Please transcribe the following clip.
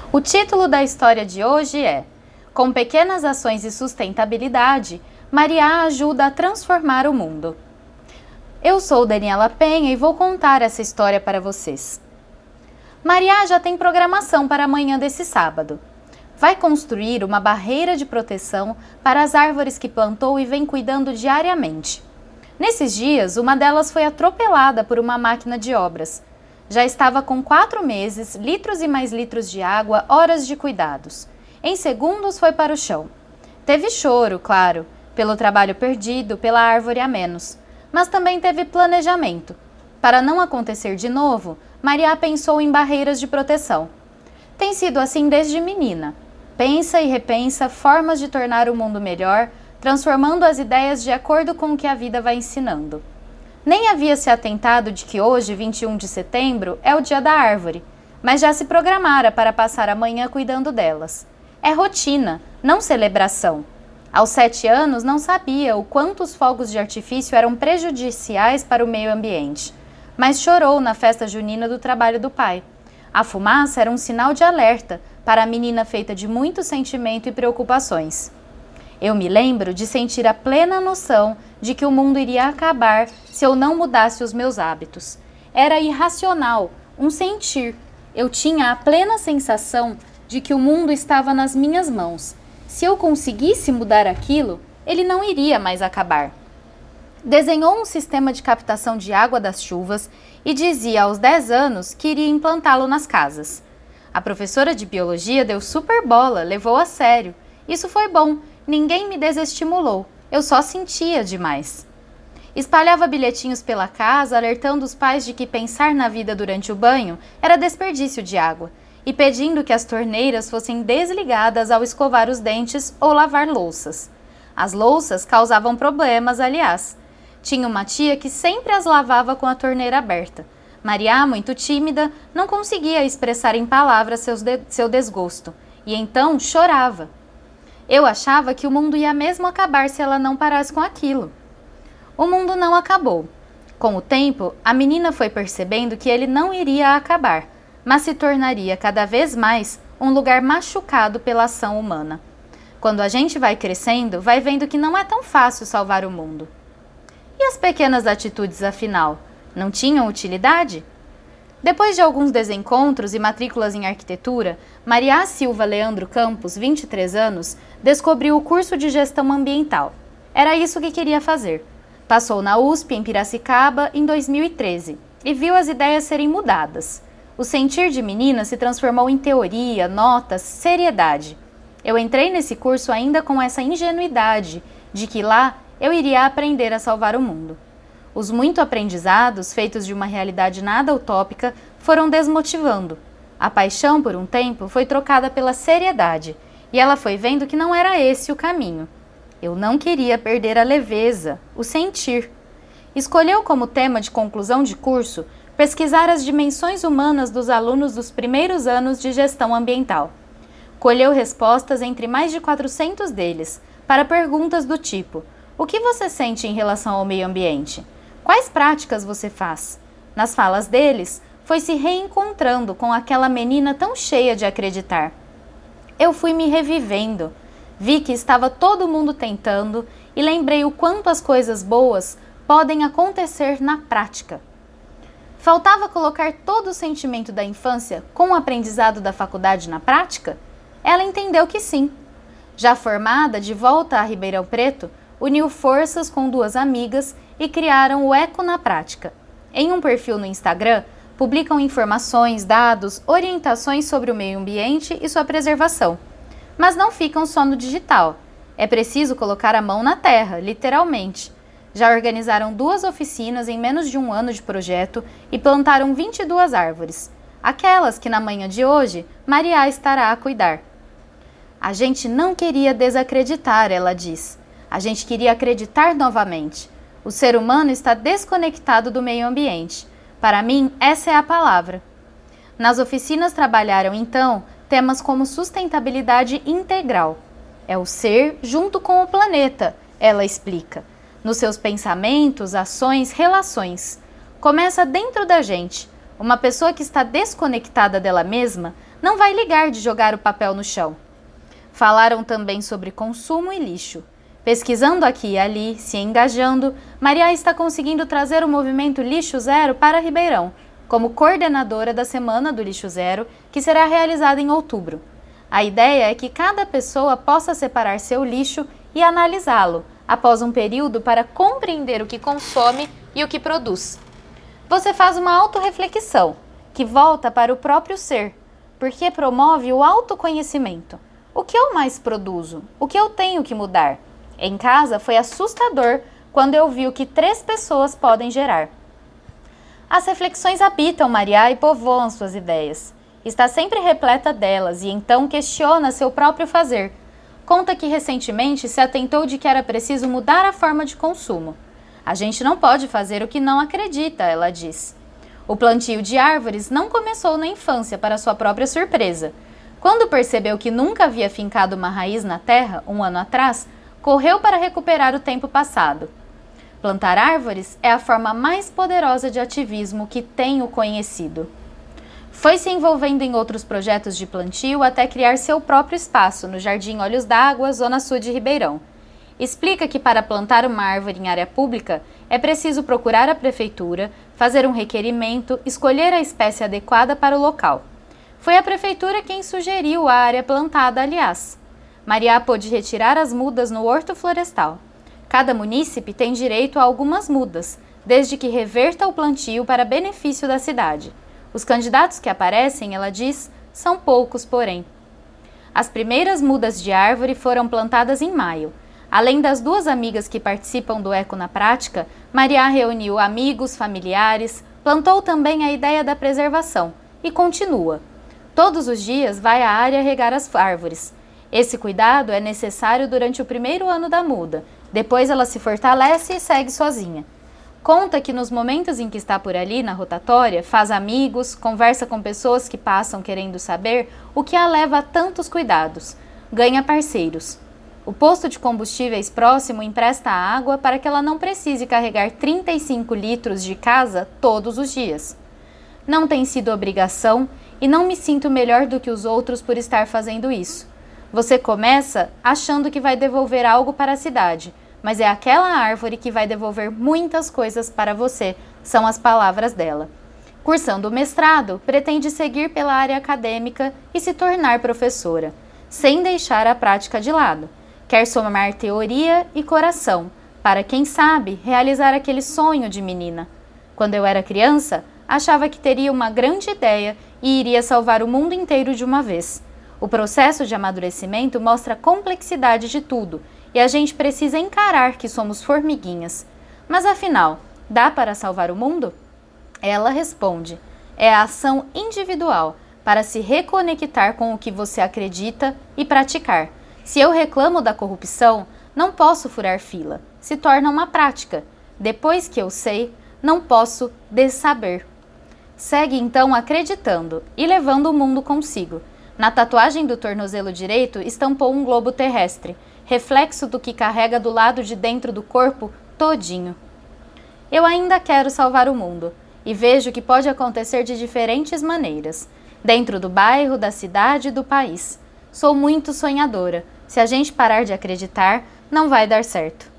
O título da história de hoje é Com pequenas ações e sustentabilidade, Mariá ajuda a transformar o mundo. Eu sou Daniela Penha e vou contar essa história para vocês. Mariá já tem programação para amanhã desse sábado. Vai construir uma barreira de proteção para as árvores que plantou e vem cuidando diariamente. Nesses dias, uma delas foi atropelada por uma máquina de obras. Já estava com 4 meses, litros e mais litros de água, horas de cuidados. Em segundos foi para o chão. Teve choro, claro, pelo trabalho perdido, pela árvore a menos. Mas também teve planejamento. Para não acontecer de novo, Mariá pensou em barreiras de proteção. Tem sido assim desde menina. Pensa e repensa formas de tornar o mundo melhor, transformando as ideias de acordo com o que a vida vai ensinando. Nem havia se atentado de que hoje, 21 de setembro, é o dia da árvore, mas já se programara para passar a manhã cuidando delas. É rotina, não celebração. Aos 7 anos, não sabia o quanto os fogos de artifício eram prejudiciais para o meio ambiente, mas chorou na festa junina do trabalho do pai. A fumaça era um sinal de alerta para a menina feita de muito sentimento e preocupações. Eu me lembro de sentir a plena noção de que o mundo iria acabar se eu não mudasse os meus hábitos. Era irracional, um sentir. Eu tinha a plena sensação de que o mundo estava nas minhas mãos. Se eu conseguisse mudar aquilo, ele não iria mais acabar. Desenhou um sistema de captação de água das chuvas e dizia aos 10 anos que iria implantá-lo nas casas. A professora de biologia deu super bola, levou a sério. Isso foi bom, ninguém me desestimulou, eu só sentia demais. Espalhava bilhetinhos pela casa, alertando os pais de que pensar na vida durante o banho era desperdício de água, e pedindo que as torneiras fossem desligadas ao escovar os dentes ou lavar louças. As louças causavam problemas, aliás. Tinha uma tia que sempre as lavava com a torneira aberta. Mariá, muito tímida, não conseguia expressar em palavras seu desgosto, e então chorava. Eu achava que o mundo ia mesmo acabar se ela não parasse com aquilo. O mundo não acabou. Com o tempo, a menina foi percebendo que ele não iria acabar, mas se tornaria cada vez mais um lugar machucado pela ação humana. Quando a gente vai crescendo, vai vendo que não é tão fácil salvar o mundo. E as pequenas atitudes, afinal, não tinham utilidade? Depois de alguns desencontros e matrículas em arquitetura, Mariá Silva Leandro Campos, 23 anos, descobriu o curso de gestão ambiental. Era isso que queria fazer. Passou na USP, em Piracicaba, em 2013, e viu as ideias serem mudadas. O sentir de menina se transformou em teoria, notas, seriedade. Eu entrei nesse curso ainda com essa ingenuidade de que lá eu iria aprender a salvar o mundo. Os muito aprendizados, feitos de uma realidade nada utópica, foram desmotivando. A paixão, por um tempo, foi trocada pela seriedade, e ela foi vendo que não era esse o caminho. Eu não queria perder a leveza, o sentir. Escolheu como tema de conclusão de curso pesquisar as dimensões humanas dos alunos dos primeiros anos de gestão ambiental. Colheu respostas entre mais de 400 deles, para perguntas do tipo: o que você sente em relação ao meio ambiente? Quais práticas você faz? Nas falas deles, foi se reencontrando com aquela menina tão cheia de acreditar. Eu fui me revivendo. Vi que estava todo mundo tentando e lembrei o quanto as coisas boas podem acontecer na prática. Faltava colocar todo o sentimento da infância com o aprendizado da faculdade na prática? Ela entendeu que sim. Já formada, de volta a Ribeirão Preto, uniu forças com 2 amigas e criaram o Eco na Prática. Em um perfil no Instagram, publicam informações, dados, orientações sobre o meio ambiente e sua preservação. Mas não ficam só no digital. É preciso colocar a mão na terra, literalmente. Já organizaram 2 oficinas em menos de 1 ano de projeto e plantaram 22 árvores. Aquelas que na manhã de hoje, Mariá estará a cuidar. A gente não queria desacreditar, ela diz. A gente queria acreditar novamente. O ser humano está desconectado do meio ambiente. Para mim, essa é a palavra. Nas oficinas trabalharam, então, temas como sustentabilidade integral. É o ser junto com o planeta, ela explica. Nos seus pensamentos, ações, relações. Começa dentro da gente. Uma pessoa que está desconectada dela mesma não vai ligar de jogar o papel no chão. Falaram também sobre consumo e lixo. Pesquisando aqui e ali, se engajando, Maria está conseguindo trazer o movimento Lixo Zero para Ribeirão, como coordenadora da Semana do Lixo Zero, que será realizada em outubro. A ideia é que cada pessoa possa separar seu lixo e analisá-lo, após um período para compreender o que consome e o que produz. Você faz uma autorreflexão, que volta para o próprio ser, porque promove o autoconhecimento. O que eu mais produzo? O que eu tenho que mudar? Em casa foi assustador quando eu vi o que 3 pessoas podem gerar. As reflexões habitam Maria e povoam suas ideias. Está sempre repleta delas e então questiona seu próprio fazer. Conta que recentemente se atentou de que era preciso mudar a forma de consumo. A gente não pode fazer o que não acredita, ela diz. O plantio de árvores não começou na infância para sua própria surpresa. Quando percebeu que nunca havia fincado uma raiz na terra, 1 ano atrás, correu para recuperar o tempo passado. Plantar árvores é a forma mais poderosa de ativismo que tenho conhecido. Foi se envolvendo em outros projetos de plantio até criar seu próprio espaço no Jardim Olhos d'Água, Zona Sul de Ribeirão. Explica que para plantar uma árvore em área pública é preciso procurar a prefeitura, fazer um requerimento, escolher a espécie adequada para o local. Foi a prefeitura quem sugeriu a área plantada, aliás. Maria pôde retirar as mudas no horto florestal. Cada munícipe tem direito a algumas mudas, desde que reverta o plantio para benefício da cidade. Os candidatos que aparecem, ela diz, são poucos, porém. As primeiras mudas de árvore foram plantadas em maio. Além das 2 amigas que participam do Eco na Prática, Maria reuniu amigos, familiares, plantou também a ideia da preservação e continua. Todos os dias vai à área regar as árvores. Esse cuidado é necessário durante o primeiro ano da muda, depois ela se fortalece e segue sozinha. Conta que nos momentos em que está por ali na rotatória, faz amigos, conversa com pessoas que passam querendo saber o que a leva a tantos cuidados. Ganha parceiros. O posto de combustíveis próximo empresta água para que ela não precise carregar 35 litros de casa todos os dias. Não tem sido obrigação e não me sinto melhor do que os outros por estar fazendo isso. Você começa achando que vai devolver algo para a cidade, mas é aquela árvore que vai devolver muitas coisas para você, são as palavras dela. Cursando o mestrado, pretende seguir pela área acadêmica e se tornar professora, sem deixar a prática de lado. Quer somar teoria e coração, para, quem sabe, realizar aquele sonho de menina. Quando eu era criança, achava que teria uma grande ideia e iria salvar o mundo inteiro de uma vez. O processo de amadurecimento mostra a complexidade de tudo e a gente precisa encarar que somos formiguinhas. Mas afinal, dá para salvar o mundo? Ela responde: é a ação individual para se reconectar com o que você acredita e praticar. Se eu reclamo da corrupção, não posso furar fila. Se torna uma prática. Depois que eu sei, não posso dessaber. Segue então acreditando e levando o mundo consigo. Na tatuagem do tornozelo direito estampou um globo terrestre, reflexo do que carrega do lado de dentro do corpo todinho. Eu ainda quero salvar o mundo e vejo que pode acontecer de diferentes maneiras, dentro do bairro, da cidade e do país. Sou muito sonhadora. Se a gente parar de acreditar, não vai dar certo.